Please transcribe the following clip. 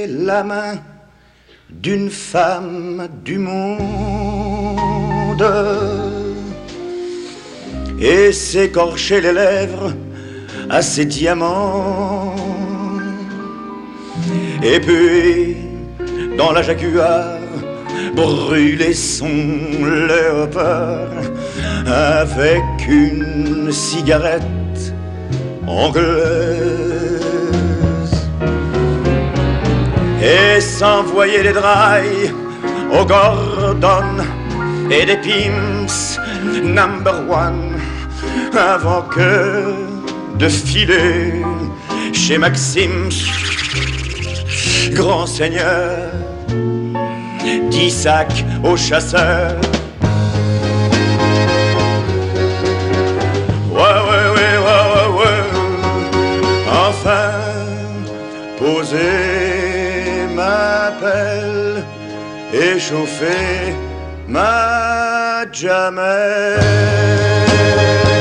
serrer la main d'une femme du monde et s'écorcher les lèvres à ses diamants. Et puis, dans la Jaguar, brûler son léopard avec une cigarette anglaise et s'envoyer des drailles au Gordon et des Pimps #1 avant que de filer chez Maxime, grand seigneur, 10 sacs aux chasseurs. Ouais. Enfin, poser ma pelle et chauffer ma Jamel.